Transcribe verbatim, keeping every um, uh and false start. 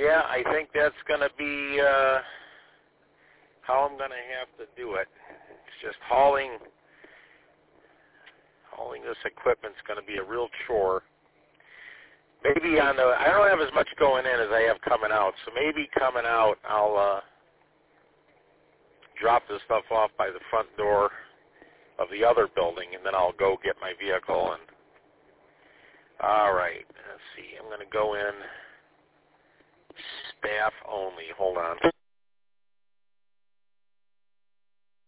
yeah, I think that's going to be uh, how I'm going to have to do it. It's just hauling, hauling this equipment's going to be a real chore. Maybe on the, I don't have as much going in as I have coming out, so maybe coming out I'll uh, drop this stuff off by the front door of the other building, and then I'll go get my vehicle. And all right, let's see. I'm going to go in staff only. Hold on.